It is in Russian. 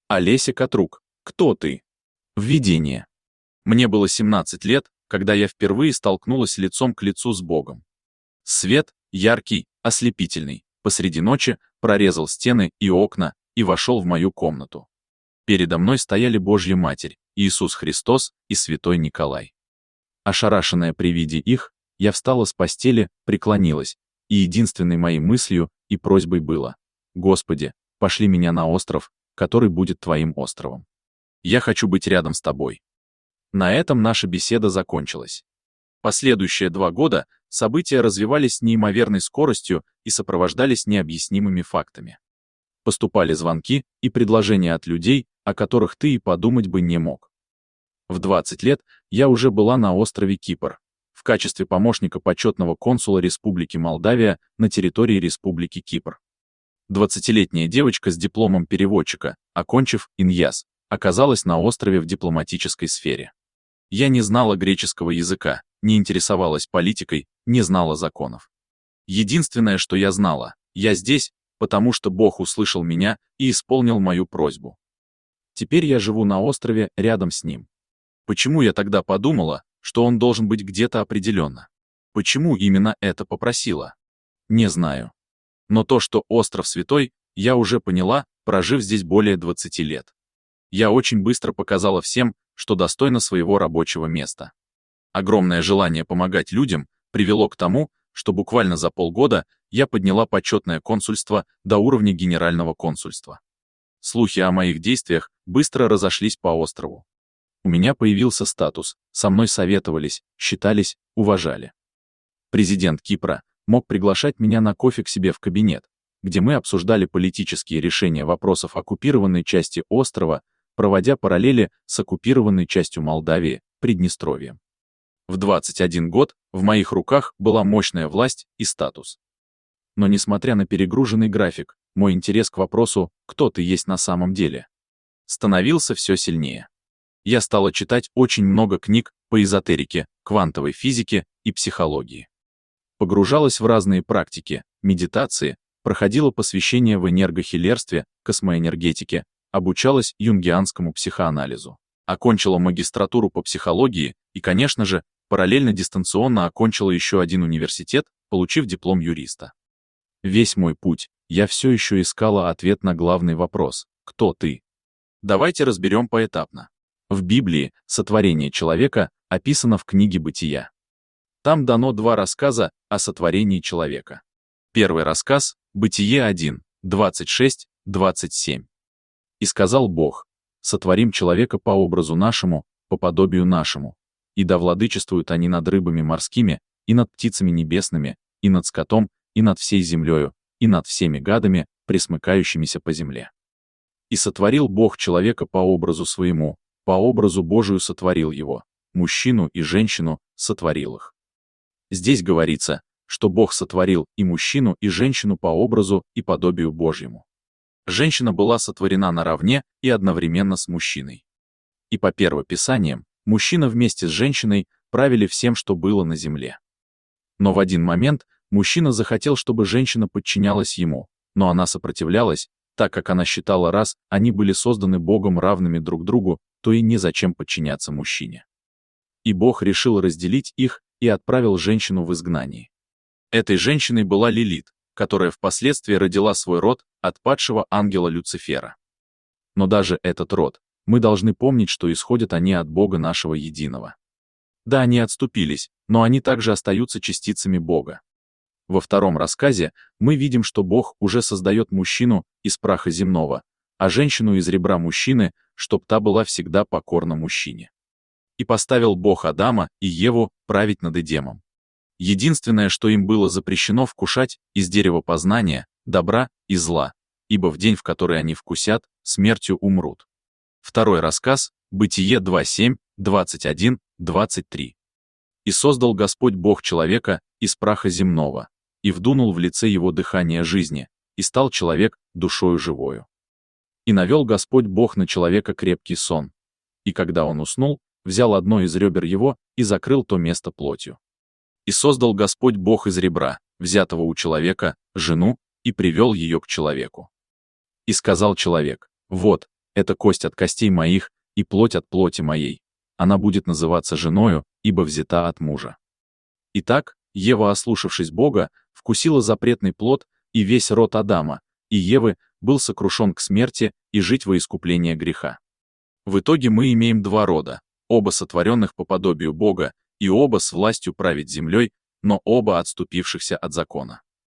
Олеся Катрук. Кто ты? Введение. Мне было 17 лет, когда я впервые столкнулась лицом к лицу с Богом. Свет, яркий, ослепительный, посреди ночи прорезал стены и окна и вошел в мою комнату. Передо мной стояли Божья Матерь, Иисус Христос и Святой Николай. Ошарашенная при виде их, я встала с постели, преклонилась, и единственной моей мыслью и просьбой было: «Господи, пошли меня на остров, который будет Твоим островом. Я хочу быть рядом с Тобой». На этом наша беседа закончилась. Последующие 2 года события развивались с неимоверной скоростью и сопровождались необъяснимыми фактами. Поступали звонки и предложения от людей, о которых ты и подумать бы не мог. В 20 лет я уже была на острове Кипр, в качестве помощника почетного консула Республики Молдавия на территории Республики Кипр. 20-летняя девочка с дипломом переводчика, окончив ИНЯС, оказалась на острове в дипломатической сфере. Я не знала греческого языка, не интересовалась политикой, не знала законов. Единственное, что я знала: я здесь, потому что Бог услышал меня и исполнил мою просьбу. Теперь я живу на острове рядом с Ним. Почему я тогда подумала, что Он должен быть где-то определенно? Почему именно это попросила? Не знаю. Но то, что остров святой, я уже поняла, прожив здесь более 20 лет. Я очень быстро показала всем, что достойна своего рабочего места. Огромное желание помогать людям привело к тому, что буквально за полгода я подняла почетное консульство до уровня генерального консульства. Слухи о моих действиях быстро разошлись по острову. У меня появился статус, со мной советовались, считались, уважали. Президент Кипра мог приглашать меня на кофе к себе в кабинет, где мы обсуждали политические решения вопросов оккупированной части острова, проводя параллели с оккупированной частью Молдавии, Приднестровьем. В 21 год в моих руках была мощная власть и статус. Но несмотря на перегруженный график, мой интерес к вопросу «кто ты есть на самом деле?» становился все сильнее. Я стала читать очень много книг по эзотерике, квантовой физике и психологии. Погружалась в разные практики, медитации, проходила посвящение в энергохилерстве, космоэнергетике, обучалась юнгианскому психоанализу, окончила магистратуру по психологии и, конечно же, параллельно дистанционно окончила еще один университет, получив диплом юриста. Весь мой путь я все еще искала ответ на главный вопрос: кто ты? Давайте разберем поэтапно. В Библии сотворение человека описано в книге «Бытия». Там дано 2 рассказа о сотворении человека. Первый рассказ — Бытие 1, 26-27. «И сказал Бог: сотворим человека по образу нашему, по подобию нашему, и да владычествуют они над рыбами морскими, и над птицами небесными, и над скотом, и над всей землею, и над всеми гадами, пресмыкающимися по земле. И сотворил Бог человека по образу своему, по образу Божию сотворил его, мужчину и женщину сотворил их». Здесь говорится, что Бог сотворил и мужчину, и женщину по образу и подобию Божьему. Женщина была сотворена наравне и одновременно с мужчиной. И по первописаниям, мужчина вместе с женщиной правили всем, что было на земле. Но в один момент мужчина захотел, чтобы женщина подчинялась ему, но она сопротивлялась, так как она считала, раз они были созданы Богом равными друг другу, то и незачем подчиняться мужчине. И Бог решил разделить их и отправил женщину в изгнание. Этой женщиной была Лилит, которая впоследствии родила свой род от падшего ангела Люцифера. Но даже этот род, мы должны помнить, что исходят они от Бога нашего единого. Да, они отступились, но они также остаются частицами Бога. Во втором рассказе мы видим, что Бог уже создает мужчину из праха земного, а женщину из ребра мужчины, чтоб та была всегда покорна мужчине. И поставил Бог Адама и Еву править над Эдемом. Единственное, что им было запрещено, вкушать из дерева познания, добра и зла, ибо в день, в который они вкусят, смертью умрут. Второй рассказ, Бытие 2:7, 21, 23. «И создал Господь Бог человека из праха земного, и вдунул в лице его дыхание жизни, и стал человек душою живою. И навел Господь Бог на человека крепкий сон, и когда он уснул, взял одно из ребер его и закрыл то место плотью. И создал Господь Бог из ребра, взятого у человека, жену, и привел ее к человеку. И сказал человек: вот, Это кость от костей моих и плоть от плоти моей. Она будет называться женою, ибо взята от мужа». Итак, Ева, ослушавшись Бога, вкусила запретный плод, и весь род Адама и Евы был сокрушен к смерти и жить во искупление греха. В итоге мы имеем два рода, оба сотворенных по подобию Бога, и оба с властью править землей, но оба отступившихся от закона.